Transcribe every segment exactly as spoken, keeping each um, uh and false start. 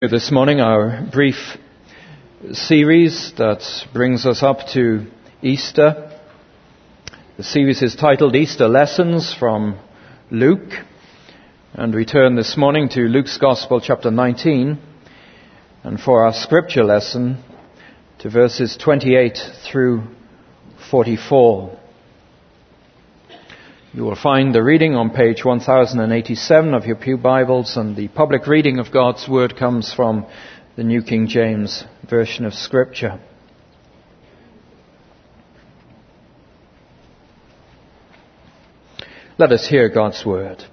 This morning, our brief series that brings us up to Easter. The series is titled Easter Lessons from Luke. And we turn this morning to Luke's Gospel, chapter nineteen. And for our scripture lesson, to verses twenty-eight through forty-four. You will find the reading on page one thousand eighty-seven of your pew Bibles, and the public reading of God's Word comes from the New King James Version of Scripture. Let us hear God's Word.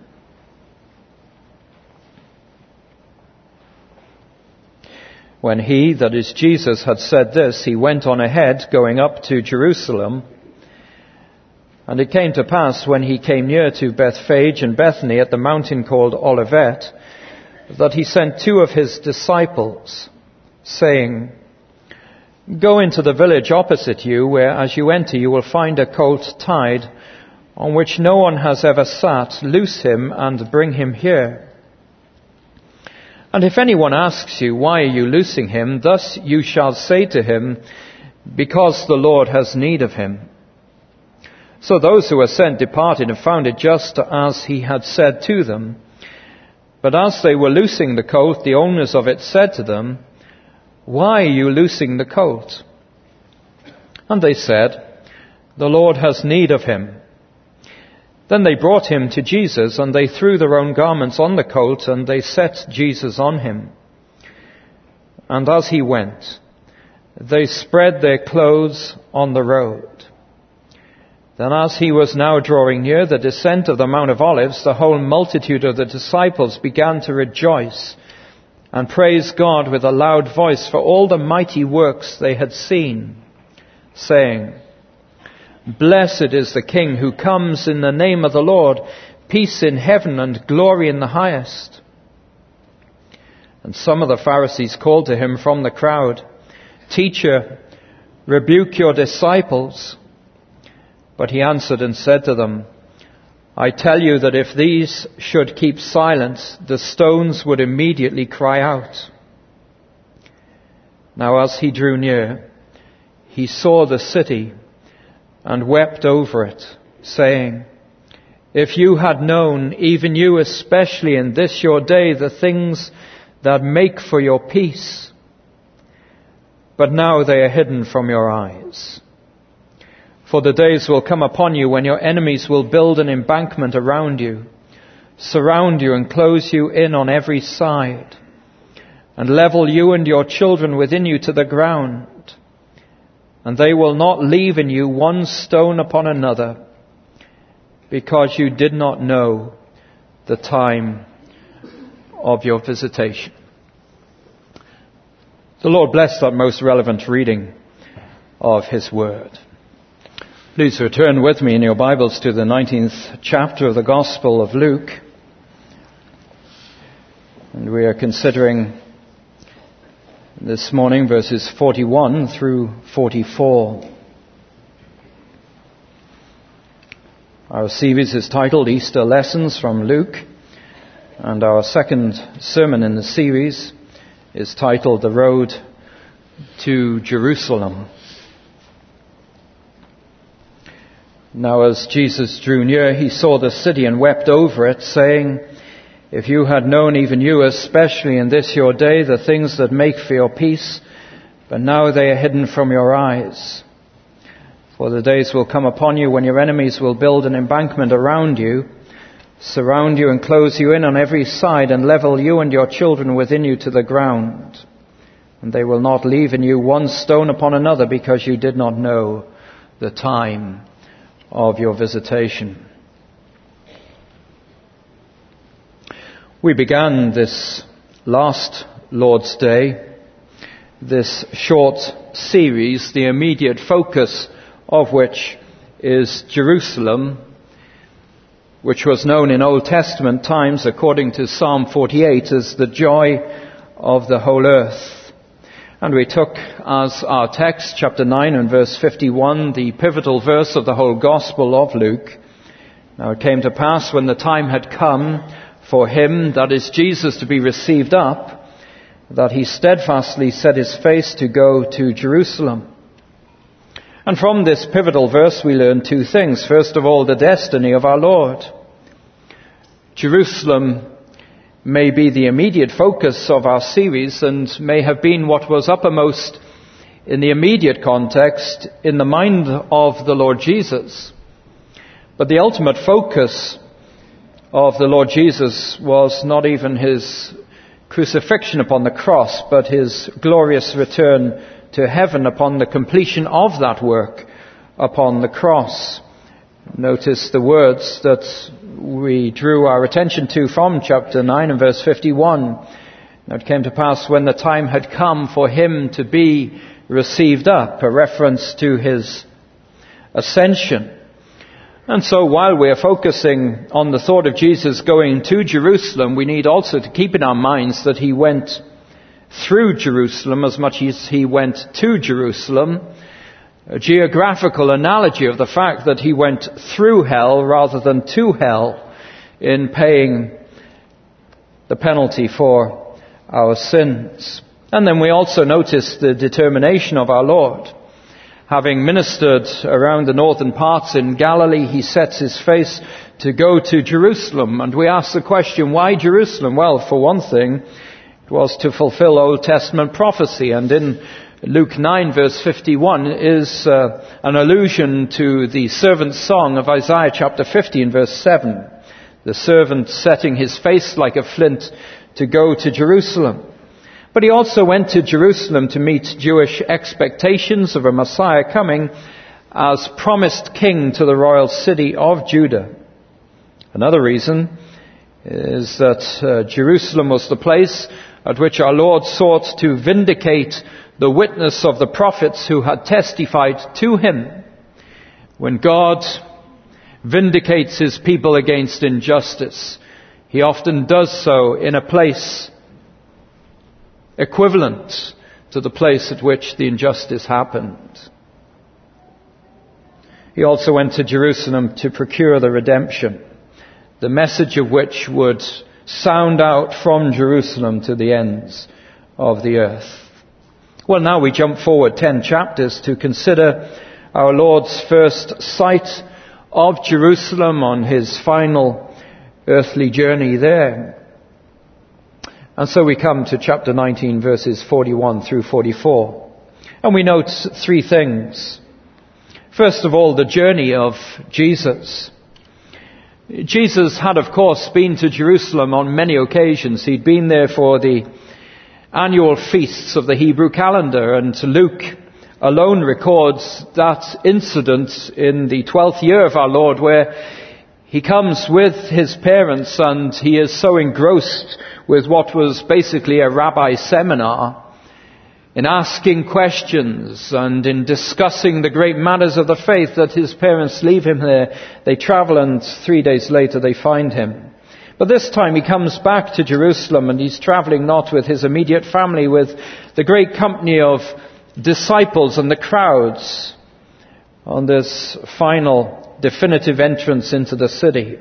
When he, that is Jesus, had said this, he went on ahead, going up to Jerusalem. And it came to pass, when he came near to Bethphage and Bethany at the mountain called Olivet, that he sent two of his disciples, saying, Go into the village opposite you, where as you enter you will find a colt tied, on which no one has ever sat. Loose him and bring him here. And if anyone asks you, Why are you loosing him? Thus you shall say to him, Because the Lord has need of him. So those who were sent departed and found it just as he had said to them. But as they were loosing the colt, the owners of it said to them, Why are you loosing the colt? And they said, The Lord has need of him. Then they brought him to Jesus, and they threw their own garments on the colt, and they set Jesus on him. And as he went, they spread their clothes on the road. Then as he was now drawing near the descent of the Mount of Olives, the whole multitude of the disciples began to rejoice and praise God with a loud voice for all the mighty works they had seen, saying, Blessed is the King who comes in the name of the Lord, peace in heaven and glory in the highest. And some of the Pharisees called to him from the crowd, Teacher, rebuke your disciples. But he answered and said to them, I tell you that if these should keep silent, the stones would immediately cry out. Now as he drew near, he saw the city and wept over it, saying, If you had known, even you especially in this your day, the things that make for your peace, but now they are hidden from your eyes. For the days will come upon you when your enemies will build an embankment around you, surround you and close you in on every side, and level you and your children within you to the ground. And they will not leave in you one stone upon another, because you did not know the time of your visitation. The Lord bless that most relevant reading of His Word. Please return with me in your Bibles to the nineteenth chapter of the Gospel of Luke. And we are considering this morning verses forty-one through forty-four. Our series is titled Easter Lessons from Luke, and our second sermon in the series is titled The Road to Jerusalem. Now as Jesus drew near, he saw the city and wept over it, saying, If you had known, even you, especially in this your day, the things that make for your peace, but now they are hidden from your eyes. For the days will come upon you when your enemies will build an embankment around you, surround you and close you in on every side, and level you and your children within you to the ground. And they will not leave in you one stone upon another, because you did not know the time of your visitation. We began this last Lord's Day, this short series, the immediate focus of which is Jerusalem, which was known in Old Testament times, according to Psalm forty-eight, as the joy of the whole earth. And we took as our text, chapter nine and verse fifty-one, the pivotal verse of the whole Gospel of Luke. Now it came to pass, when the time had come for him, that is Jesus, to be received up, that he steadfastly set his face to go to Jerusalem. And from this pivotal verse we learn two things. First of all, the destiny of our Lord. Jerusalem may be the immediate focus of our series and may have been what was uppermost in the immediate context in the mind of the Lord Jesus. But the ultimate focus of the Lord Jesus was not even his crucifixion upon the cross, but his glorious return to heaven upon the completion of that work upon the cross. Notice the words that we drew our attention to from chapter nine and verse fifty-one. Now it came to pass when the time had come for him to be received up, a reference to his ascension. And so while we are focusing on the thought of Jesus going to Jerusalem, we need also to keep in our minds that he went through Jerusalem as much as he went to Jerusalem. A geographical analogy of the fact that he went through hell rather than to hell in paying the penalty for our sins. And then we also notice the determination of our Lord. Having ministered around the northern parts in Galilee, he sets his face to go to Jerusalem. And we ask the question, why Jerusalem? Well, for one thing, it was to fulfill Old Testament prophecy. And in Luke nine verse fifty-one is uh, an allusion to the servant's song of Isaiah chapter fifty and verse seven. The servant setting his face like a flint to go to Jerusalem. But he also went to Jerusalem to meet Jewish expectations of a Messiah coming as promised king to the royal city of Judah. Another reason is that uh, Jerusalem was the place at which our Lord sought to vindicate the witness of the prophets who had testified to him. When God vindicates his people against injustice, he often does so in a place equivalent to the place at which the injustice happened. He also went to Jerusalem to procure the redemption, the message of which would sound out from Jerusalem to the ends of the earth. Well, now we jump forward ten chapters to consider our Lord's first sight of Jerusalem on his final earthly journey there. And so we come to chapter nineteen, verses forty-one through forty-four. And we note three things. First of all, the journey of Jesus. Jesus had, of course, been to Jerusalem on many occasions. He'd been there for the annual feasts of the Hebrew calendar, and Luke alone records that incident in the twelfth year of our Lord, where he comes with his parents and he is so engrossed with what was basically a rabbi seminar, in asking questions and in discussing the great matters of the faith, that his parents leave him there. They travel, and three days later they find him. But this time he comes back to Jerusalem, and he's traveling not with his immediate family, with the great company of disciples and the crowds on this final definitive entrance into the city.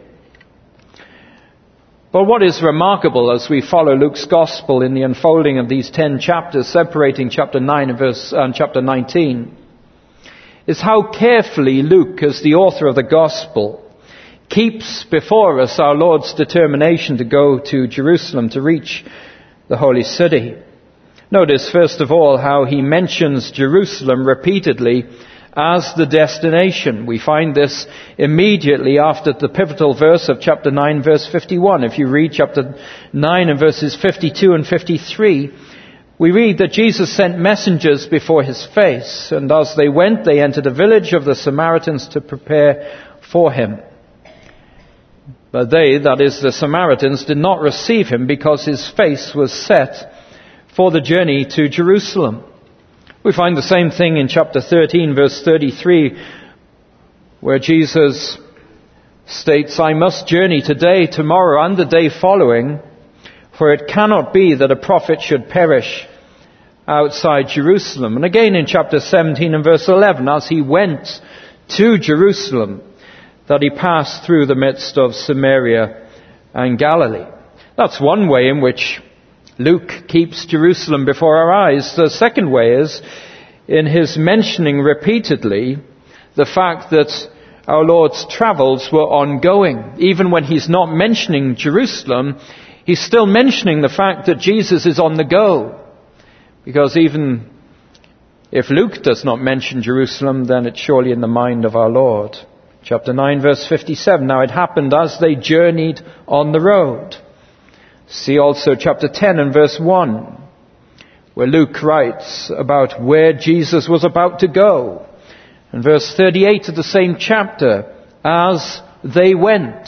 But what is remarkable as we follow Luke's gospel in the unfolding of these ten chapters separating chapter nine and verse and chapter nineteen is how carefully Luke, as the author of the gospel, keeps before us our Lord's determination to go to Jerusalem, to reach the holy city. Notice, first of all, how he mentions Jerusalem repeatedly as the destination. We find this immediately after the pivotal verse of chapter nine, verse fifty-one. If you read chapter nine and verses fifty-two and fifty-three, we read that Jesus sent messengers before his face, and as they went, they entered a village of the Samaritans to prepare for him. But they, that is the Samaritans, did not receive him because his face was set for the journey to Jerusalem. We find the same thing in chapter thirteen, verse thirty-three, where Jesus states, I must journey today, tomorrow, and the day following, for it cannot be that a prophet should perish outside Jerusalem. And again in chapter seventeen and verse eleven, as he went to Jerusalem, that he passed through the midst of Samaria and Galilee. That's one way in which Luke keeps Jerusalem before our eyes. The second way is in his mentioning repeatedly the fact that our Lord's travels were ongoing. Even when he's not mentioning Jerusalem, he's still mentioning the fact that Jesus is on the go. Because even if Luke does not mention Jerusalem, then it's surely in the mind of our Lord. Chapter nine, verse fifty-seven. Now it happened as they journeyed on the road. See also chapter ten and verse one, where Luke writes about where Jesus was about to go. And verse thirty-eight of the same chapter, as they went.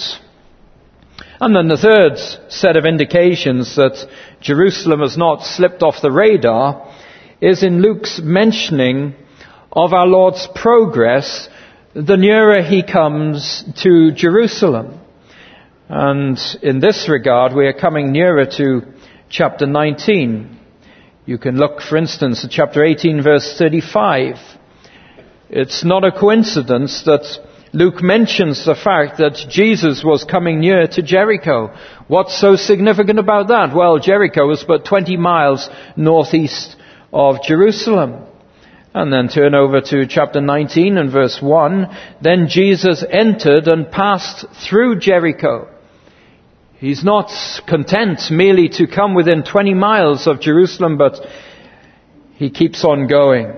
And then the third set of indications that Jerusalem has not slipped off the radar is in Luke's mentioning of our Lord's progress the nearer he comes to Jerusalem. And in this regard, we are coming nearer to chapter nineteen. You can look, for instance, at chapter eighteen, verse thirty-five. It's not a coincidence that Luke mentions the fact that Jesus was coming near to Jericho. What's so significant about that? Well, Jericho was but twenty miles northeast of Jerusalem. And then turn over to chapter nineteen and verse one. Then Jesus entered and passed through Jericho. He's not content merely to come within twenty miles of Jerusalem, but he keeps on going.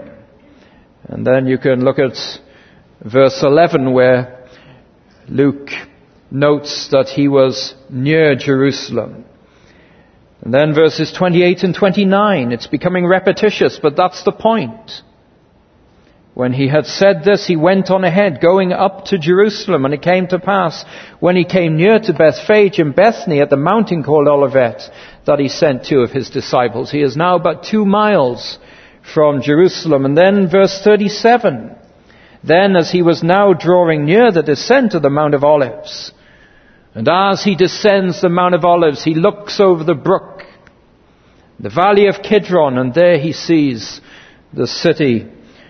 And then you can look at verse eleven, where Luke notes that he was near Jerusalem. And then verses twenty-eight and twenty-nine, it's becoming repetitious, but that's the point. When he had said this, he went on ahead, going up to Jerusalem. And it came to pass, when he came near to Bethphage and Bethany at the mountain called Olivet, that he sent two of his disciples. He is now about two miles from Jerusalem. And then verse thirty-seven. Then as he was now drawing near the descent of the Mount of Olives, and as he descends the Mount of Olives, he looks over the brook, the valley of Kidron, and there he sees the city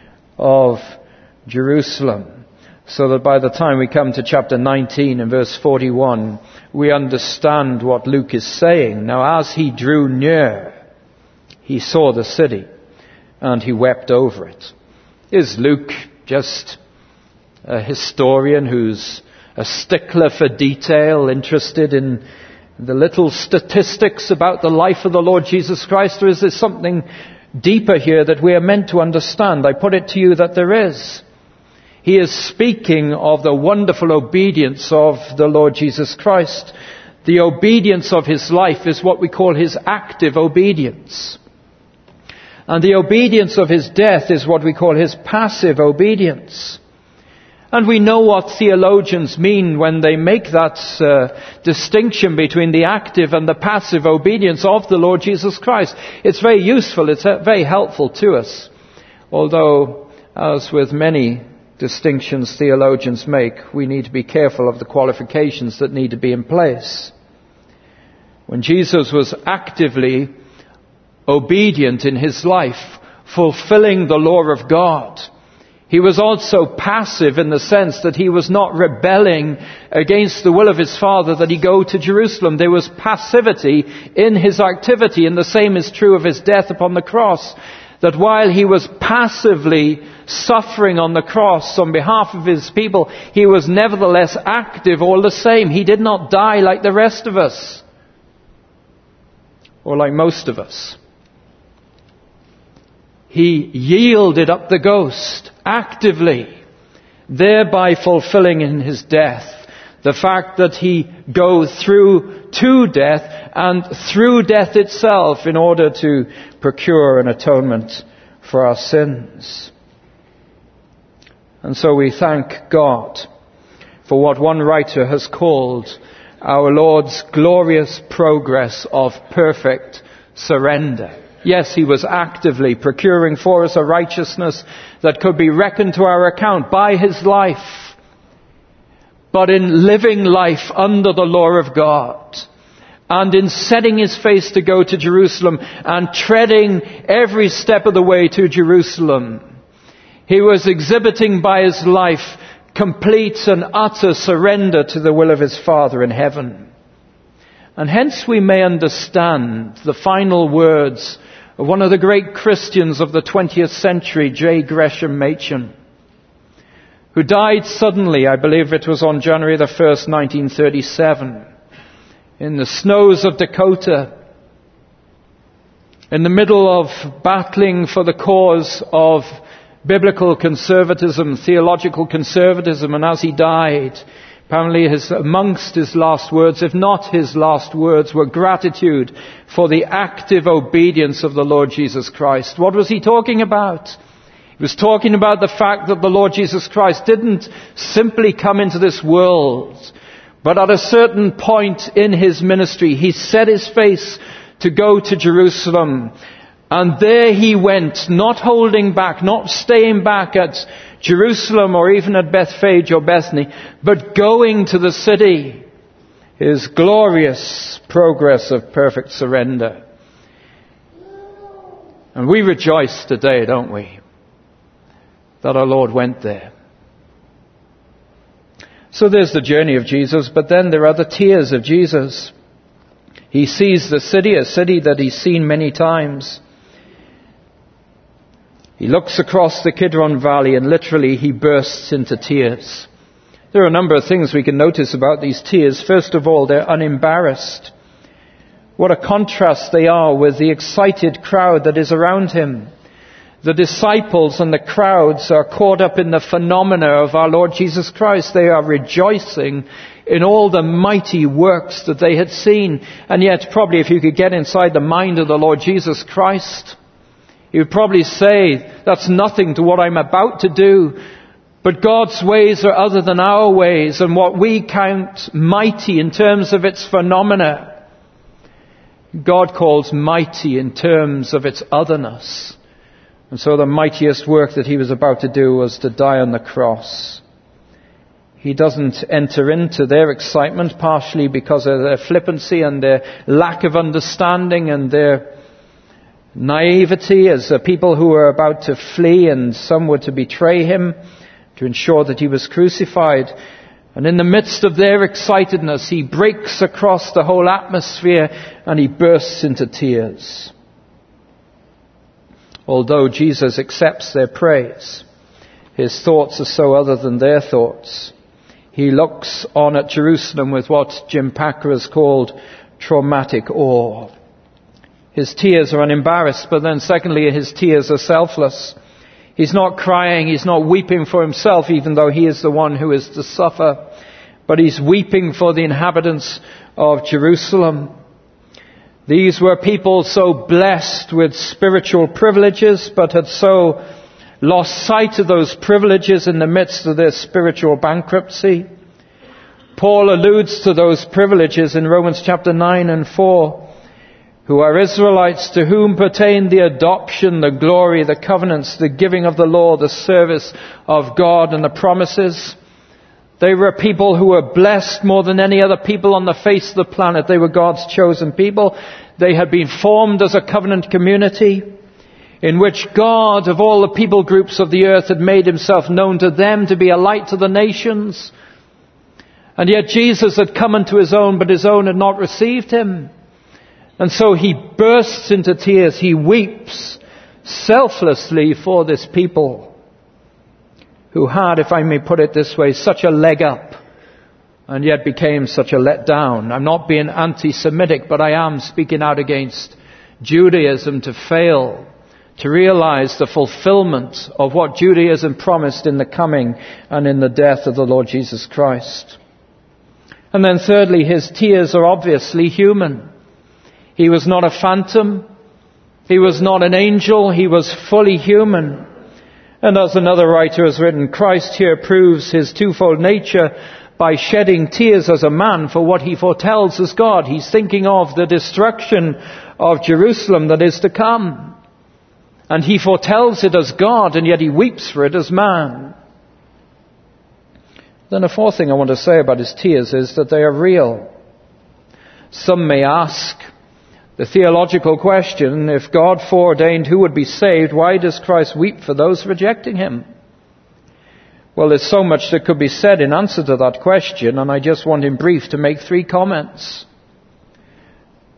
of Jerusalem. So that by the time we come to chapter nineteen and verse forty-one, we understand what Luke is saying. Now as he drew near, he saw the city, and he wept over it. Is Luke just a historian who's a stickler for detail, interested in the little statistics about the life of the Lord Jesus Christ, or is there something deeper here that we are meant to understand? I put it to you that there is. He is speaking of the wonderful obedience of the Lord Jesus Christ. The obedience of his life is what we call his active obedience. And the obedience of his death is what we call his passive obedience. And we know what theologians mean when they make that uh, distinction between the active and the passive obedience of the Lord Jesus Christ. It's very useful, it's uh, very helpful to us. Although, as with many distinctions theologians make, we need to be careful of the qualifications that need to be in place. When Jesus was actively obedient in his life, fulfilling the law of God, he was also passive in the sense that he was not rebelling against the will of his Father that he go to Jerusalem. There was passivity in his activity, and the same is true of his death upon the cross. That while he was passively suffering on the cross on behalf of his people, he was nevertheless active all the same. He did not die like the rest of us, or like most of us. He yielded up the ghost actively, thereby fulfilling in his death the fact that he go through to death and through death itself in order to procure an atonement for our sins. And so we thank God for what one writer has called our Lord's glorious progress of perfect surrender. Yes, he was actively procuring for us a righteousness that could be reckoned to our account by his life. But in living life under the law of God, and in setting his face to go to Jerusalem and treading every step of the way to Jerusalem, he was exhibiting by his life complete and utter surrender to the will of his Father in heaven. And hence we may understand the final words of one of the great Christians of the twentieth century, J. Gresham Machen, who died suddenly, I believe it was on January the first, nineteen thirty-seven, in the snows of Dakota, in the middle of battling for the cause of biblical conservatism, theological conservatism. And as he died, apparently his, amongst his last words, if not his last words, were gratitude for the active obedience of the Lord Jesus Christ. What was he talking about? He was talking about the fact that the Lord Jesus Christ didn't simply come into this world, but at a certain point in his ministry, he set his face to go to Jerusalem. And there he went, not holding back, not staying back at Jerusalem or even at Bethphage or Bethany, but going to the city. His glorious progress of perfect surrender. And we rejoice today, don't we, that our Lord went there. So there's the journey of Jesus, but then there are the tears of Jesus. He sees the city, a city that he's seen many times. He looks across the Kidron Valley and literally he bursts into tears. There are a number of things we can notice about these tears. First of all, they're unembarrassed. What a contrast they are with the excited crowd that is around him. The disciples and the crowds are caught up in the phenomena of our Lord Jesus Christ. They are rejoicing in all the mighty works that they had seen. And yet, probably if you could get inside the mind of the Lord Jesus Christ, he would probably say, that's nothing to what I'm about to do. But God's ways are other than our ways, and what we count mighty in terms of its phenomena, God calls mighty in terms of its otherness. And so the mightiest work that he was about to do was to die on the cross. He doesn't enter into their excitement, partially because of their flippancy and their lack of understanding and their naivety as the people who were about to flee, and some were to betray him to ensure that he was crucified. And in the midst of their excitedness, he breaks across the whole atmosphere and he bursts into tears. Although Jesus accepts their praise, his thoughts are so other than their thoughts. He looks on at Jerusalem with what Jim Packer has called traumatic awe. His tears are unembarrassed, but then secondly, his tears are selfless. He's not crying, he's not weeping for himself, even though he is the one who is to suffer. But he's weeping for the inhabitants of Jerusalem. These were people so blessed with spiritual privileges, but had so lost sight of those privileges in the midst of their spiritual bankruptcy. Paul alludes to those privileges in Romans chapter nine and four. Who are Israelites, to whom pertain the adoption, the glory, the covenants, the giving of the law, the service of God and the promises. They were people who were blessed more than any other people on the face of the planet. They were God's chosen people. They had been formed as a covenant community in which God, of all the people groups of the earth, had made himself known to them to be a light to the nations. And yet Jesus had come unto his own, but his own had not received him. And so he bursts into tears. He weeps selflessly for this people who had, if I may put it this way, such a leg up and yet became such a let down. I'm not being anti-Semitic, but I am speaking out against Judaism to fail to realize the fulfillment of what Judaism promised in the coming and in the death of the Lord Jesus Christ. And then thirdly, his tears are obviously human. He was not a phantom. He was not an angel. He was fully human. And as another writer has written, Christ here proves his twofold nature by shedding tears as a man for what he foretells as God. He's thinking of the destruction of Jerusalem that is to come. And he foretells it as God, and yet he weeps for it as man. Then a fourth thing I want to say about his tears is that they are real. Some may ask the theological question, if God foreordained who would be saved, why does Christ weep for those rejecting him? Well, there's so much that could be said in answer to that question, and I just want in brief to make three comments.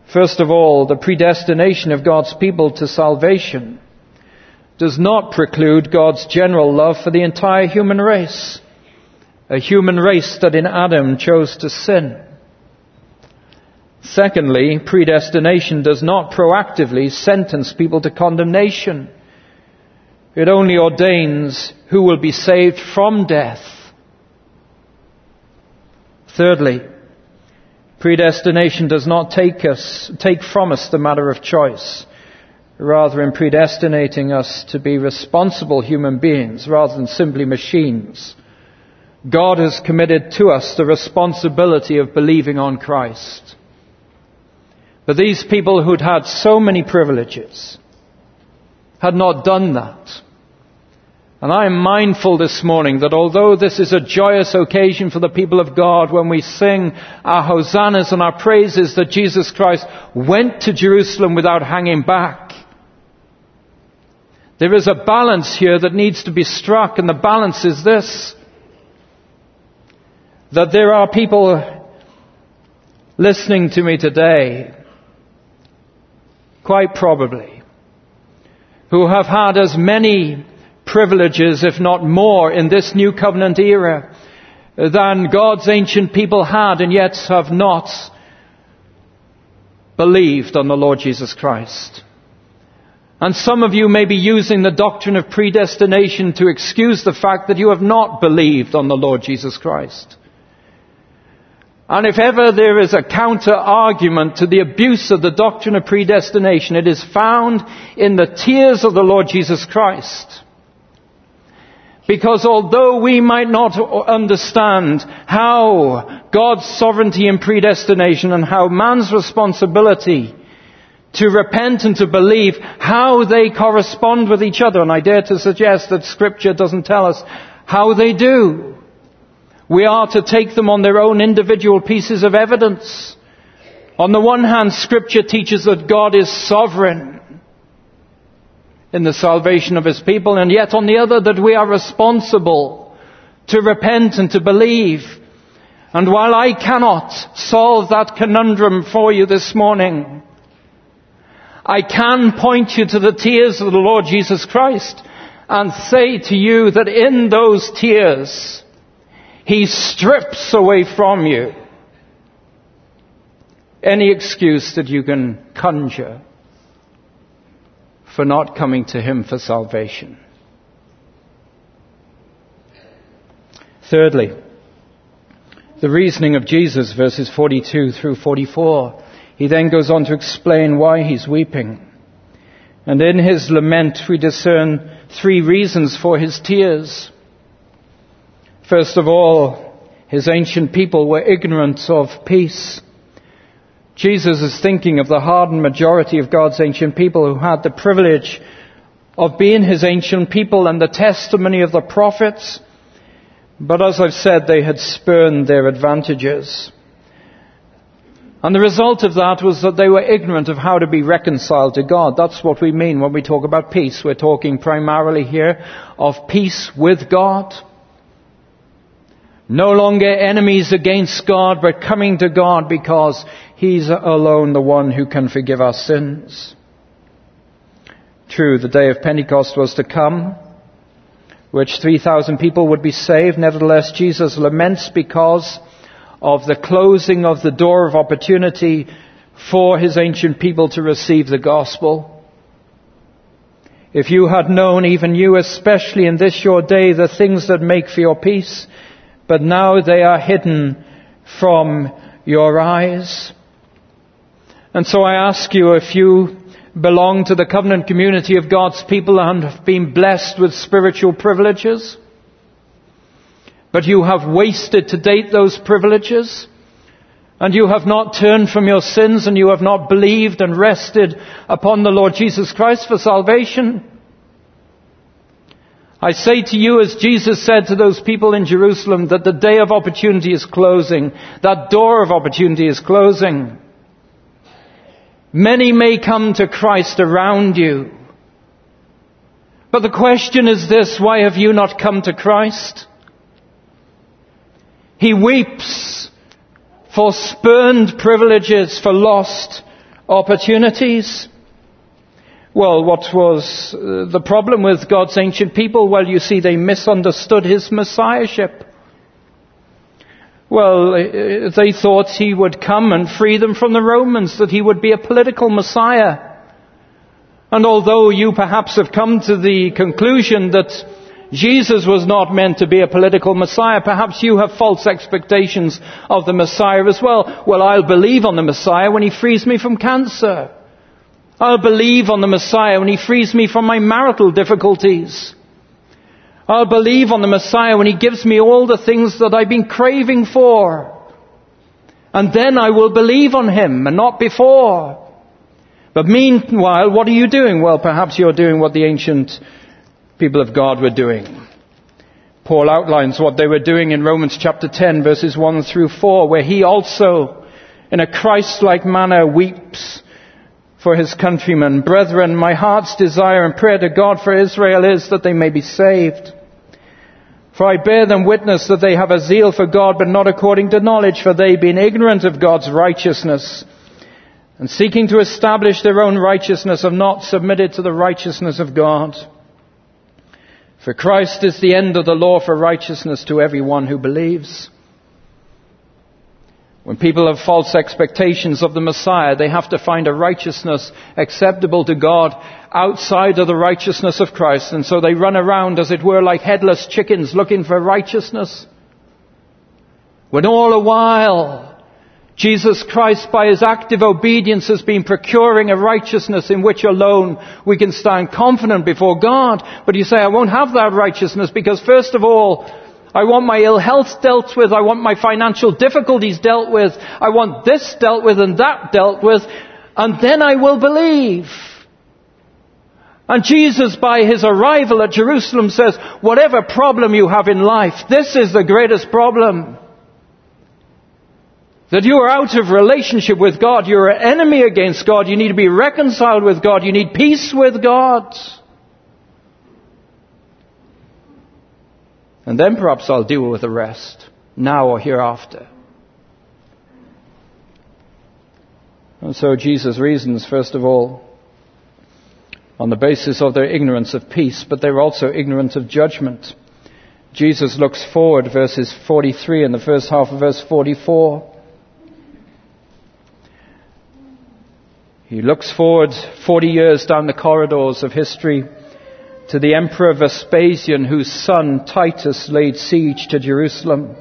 First of all, the predestination of God's people to salvation does not preclude God's general love for the entire human race, a human race that in Adam chose to sin. Secondly, predestination does not proactively sentence people to condemnation. It only ordains who will be saved from death. Thirdly, predestination does not take us, take from us the matter of choice. Rather, in predestinating us to be responsible human beings rather than simply machines, God has committed to us the responsibility of believing on Christ. But these people who'd had so many privileges had not done that. And I am mindful this morning that although this is a joyous occasion for the people of God when we sing our hosannas and our praises that Jesus Christ went to Jerusalem without hanging back, there is a balance here that needs to be struck, and the balance is this: that there are people listening to me today, quite probably, who have had as many privileges, if not more, in this new covenant era than God's ancient people had, and yet have not believed on the Lord Jesus Christ. And some of you may be using the doctrine of predestination to excuse the fact that you have not believed on the Lord Jesus Christ. And if ever there is a counter-argument to the abuse of the doctrine of predestination, it is found in the tears of the Lord Jesus Christ. Because although we might not understand how God's sovereignty and predestination and how man's responsibility to repent and to believe, how they correspond with each other, and I dare to suggest that Scripture doesn't tell us how they do, we are to take them on their own individual pieces of evidence. On the one hand, Scripture teaches that God is sovereign in the salvation of His people, and yet on the other that we are responsible to repent and to believe. And while I cannot solve that conundrum for you this morning, I can point you to the tears of the Lord Jesus Christ and say to you that in those tears, He strips away from you any excuse that you can conjure for not coming to Him for salvation. Thirdly, the reasoning of Jesus, verses forty-two through forty-four. He then goes on to explain why He's weeping. And in His lament we discern three reasons for His tears. First of all, His ancient people were ignorant of peace. Jesus is thinking of the hardened majority of God's ancient people who had the privilege of being His ancient people and the testimony of the prophets. But as I've said, they had spurned their advantages. And the result of that was that they were ignorant of how to be reconciled to God. That's what we mean when we talk about peace. We're talking primarily here of peace with God. No longer enemies against God, but coming to God because He's alone the one who can forgive our sins. True, the day of Pentecost was to come, which three thousand people would be saved. Nevertheless, Jesus laments because of the closing of the door of opportunity for His ancient people to receive the gospel. If you had known, even you especially in this your day, the things that make for your peace, but now they are hidden from your eyes. And so I ask you, if you belong to the covenant community of God's people and have been blessed with spiritual privileges, but you have wasted to date those privileges, and you have not turned from your sins, and you have not believed and rested upon the Lord Jesus Christ for salvation, I say to you, as Jesus said to those people in Jerusalem, that the day of opportunity is closing. That door of opportunity is closing. Many may come to Christ around you. But the question is this: why have you not come to Christ? He weeps for spurned privileges, for lost opportunities. Well, what was uh, the problem with God's ancient people? Well, you see, they misunderstood his messiahship. Well, uh, they thought he would come and free them from the Romans, that he would be a political messiah. And although you perhaps have come to the conclusion that Jesus was not meant to be a political messiah, perhaps you have false expectations of the Messiah as well. Well, I'll believe on the Messiah when he frees me from cancer. I'll believe on the Messiah when he frees me from my marital difficulties. I'll believe on the Messiah when he gives me all the things that I've been craving for. And then I will believe on him and not before. But meanwhile, what are you doing? Well, perhaps you're doing what the ancient people of God were doing. Paul outlines what they were doing in Romans chapter ten, verses one through four, where he also, in a Christ-like manner, weeps for his countrymen. Brethren, my heart's desire and prayer to God for Israel is that they may be saved. For I bear them witness that they have a zeal for God, but not according to knowledge, for they, being ignorant of God's righteousness, and seeking to establish their own righteousness, have not submitted to the righteousness of God. For Christ is the end of the law for righteousness to everyone who believes. When people have false expectations of the Messiah, they have to find a righteousness acceptable to God outside of the righteousness of Christ. And so they run around, as it were, like headless chickens looking for righteousness. When all the while, Jesus Christ, by his active obedience, has been procuring a righteousness in which alone we can stand confident before God. But you say, I won't have that righteousness because, first of all, I want my ill health dealt with. I want my financial difficulties dealt with. I want this dealt with and that dealt with. And then I will believe. And Jesus, by his arrival at Jerusalem, says, whatever problem you have in life, this is the greatest problem. That you are out of relationship with God. You're an enemy against God. You need to be reconciled with God. You need peace with God. And then perhaps I'll deal with the rest, now or hereafter. And so Jesus reasons, first of all, on the basis of their ignorance of peace, but they're also ignorant of judgment. Jesus looks forward, verses forty-three and the first half of verse forty-four. He looks forward forty years down the corridors of history to the Emperor Vespasian, whose son Titus laid siege to Jerusalem.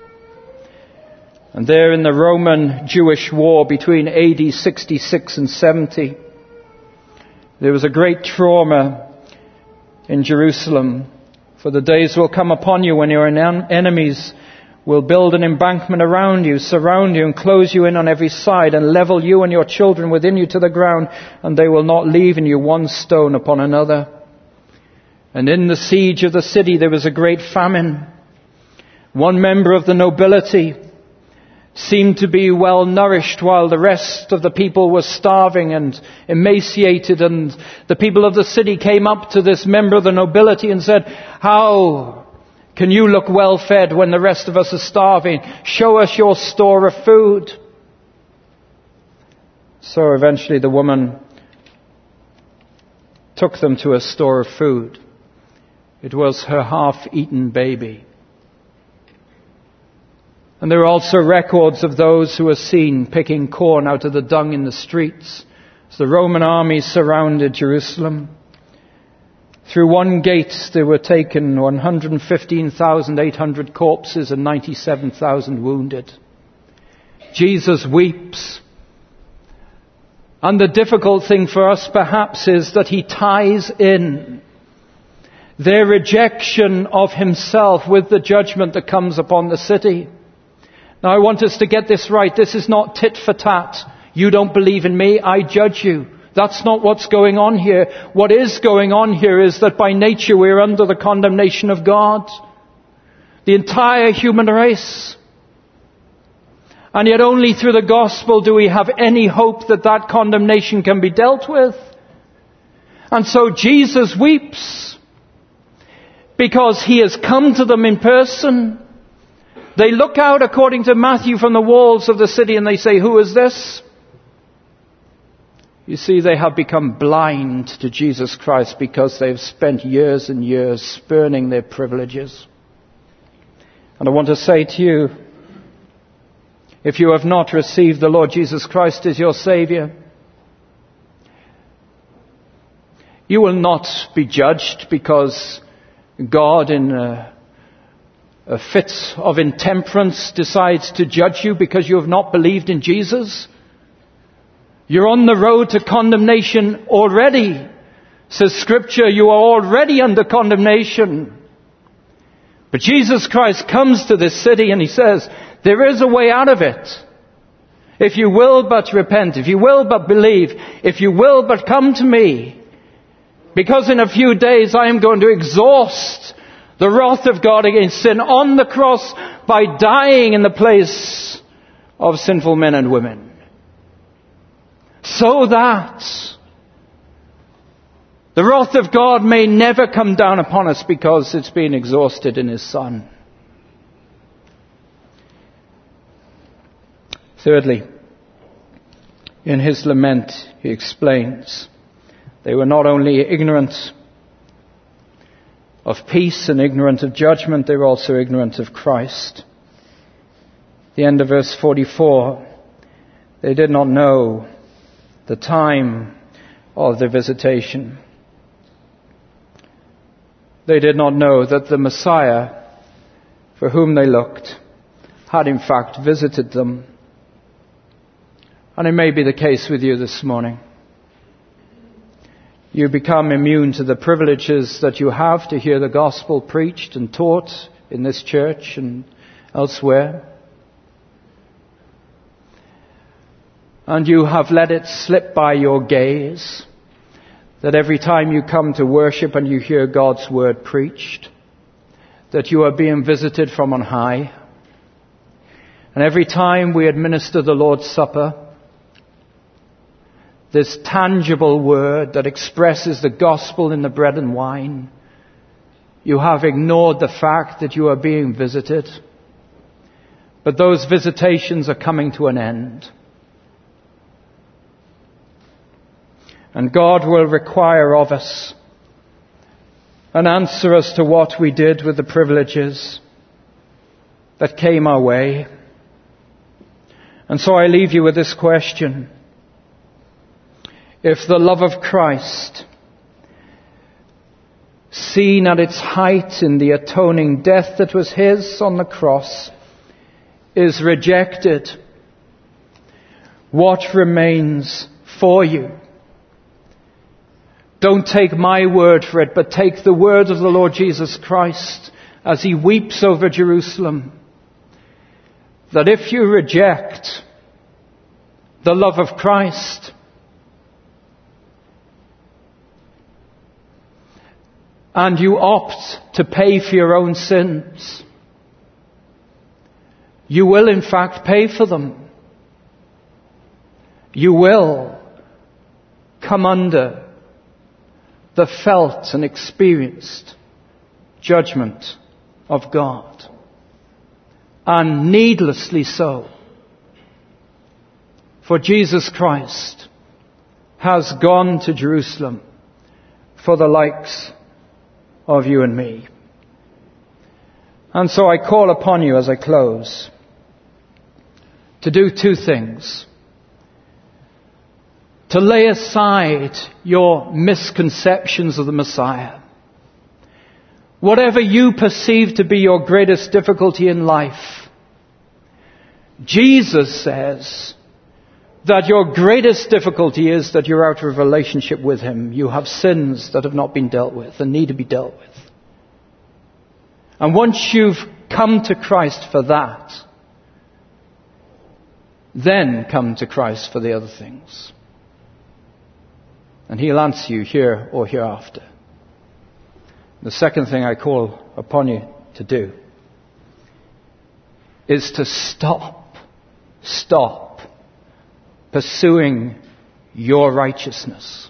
And there in the Roman-Jewish war between A D sixty-six and seventy, there was a great trauma in Jerusalem. For the days will come upon you when your enemies will build an embankment around you, surround you, and close you in on every side, and level you and your children within you to the ground, and they will not leave in you one stone upon another. And in the siege of the city there was a great famine. One member of the nobility seemed to be well nourished while the rest of the people were starving and emaciated. And the people of the city came up to this member of the nobility and said, how can you look well fed when the rest of us are starving? Show us your store of food. So eventually the woman took them to a store of food. It was her half-eaten baby. And there are also records of those who were seen picking corn out of the dung in the streets as the Roman army surrounded Jerusalem. Through one gate there were taken one hundred fifteen thousand eight hundred corpses and ninety-seven thousand wounded. Jesus weeps. And the difficult thing for us perhaps is that he ties in their rejection of himself with the judgment that comes upon the city. Now I want us to get this right. This is not tit for tat. You don't believe in me, I judge you. That's not what's going on here. What is going on here is that by nature we're under the condemnation of God. The entire human race. And yet only through the gospel do we have any hope that that condemnation can be dealt with. And so Jesus weeps because he has come to them in person. They look out, according to Matthew, from the walls of the city and they say, who is this? You see, they have become blind to Jesus Christ because they've spent years and years spurning their privileges. And I want to say to you, if you have not received the Lord Jesus Christ as your Savior, you will not be judged because God, in a, a fit of intemperance, decides to judge you because you have not believed in Jesus. You're on the road to condemnation already. Says Scripture, you are already under condemnation. But Jesus Christ comes to this city and He says, there is a way out of it. If you will but repent, if you will but believe, if you will but come to me, because in a few days I am going to exhaust the wrath of God against sin on the cross by dying in the place of sinful men and women. So that the wrath of God may never come down upon us because it's been exhausted in His Son. Thirdly, in His lament, He explains, they were not only ignorant of peace and ignorant of judgment, they were also ignorant of Christ. The end of verse forty-four, they did not know the time of their visitation. They did not know that the Messiah for whom they looked had in fact visited them. And it may be the case with you this morning. You become immune to the privileges that you have to hear the gospel preached and taught in this church and elsewhere. And you have let it slip by your gaze that every time you come to worship and you hear God's word preached, that you are being visited from on high. And every time we administer the Lord's Supper, this tangible word that expresses the gospel in the bread and wine, you have ignored the fact that you are being visited. But those visitations are coming to an end. And God will require of us an answer as to what we did with the privileges that came our way. And so I leave you with this question. If the love of Christ, seen at its height in the atoning death that was His on the cross, is rejected, what remains for you? Don't take my word for it, but take the word of the Lord Jesus Christ as He weeps over Jerusalem. That if you reject the love of Christ, and you opt to pay for your own sins, you will in fact pay for them. You will come under the felt and experienced judgment of God. And needlessly so. For Jesus Christ has gone to Jerusalem for the likes of you and me. And so I call upon you as I close to do two things. To lay aside your misconceptions of the Messiah. Whatever you perceive to be your greatest difficulty in life, Jesus says that your greatest difficulty is that you're out of relationship with Him. You have sins that have not been dealt with and need to be dealt with. And once you've come to Christ for that, then come to Christ for the other things. And He'll answer you here or hereafter. The second thing I call upon you to do is to stop, stop pursuing your righteousness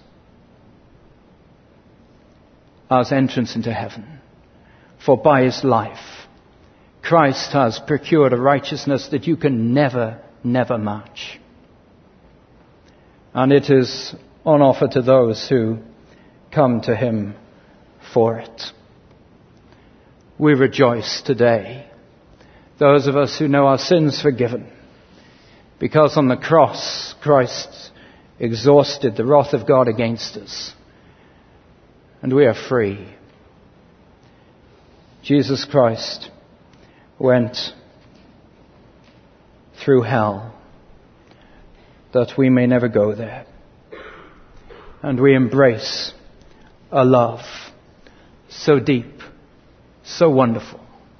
as entrance into heaven. For by His life, Christ has procured a righteousness that you can never, never match. and it is on offer to those who come to him for it. We rejoice today, those of us who know our sins forgiven, because on the cross Christ exhausted the wrath of God against us, and we are free. Jesus Christ went through hell that we may never go there. And we embrace a love so deep, so wonderful.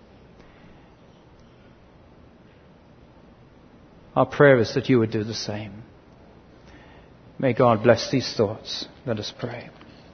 Our prayer is that you would do the same. May God bless these thoughts. Let us pray.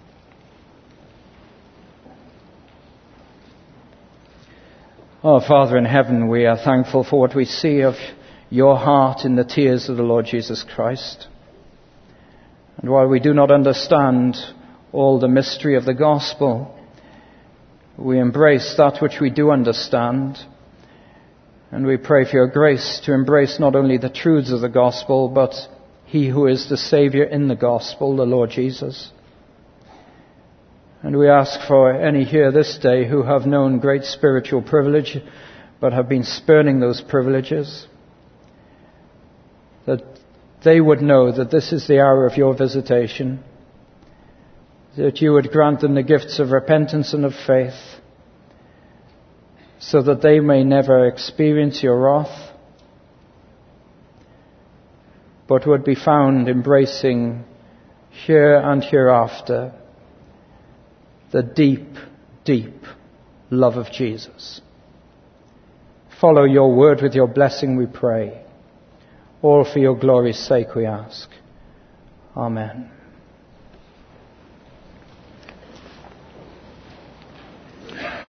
Our Father in heaven, we are thankful for what we see of your heart in the tears of the Lord Jesus Christ. And while we do not understand all the mystery of the gospel, we embrace that which we do understand. And we pray for your grace to embrace not only the truths of the gospel, but he who is the Saviour in the gospel, the Lord Jesus. And we ask for any here this day who have known great spiritual privilege, but have been spurning those privileges, that they would know that this is the hour of your visitation, that you would grant them the gifts of repentance and of faith, so that they may never experience your wrath, but would be found embracing here and hereafter the deep, deep love of Jesus. Follow your word with your blessing, we pray. All for your glory's sake we ask. Amen.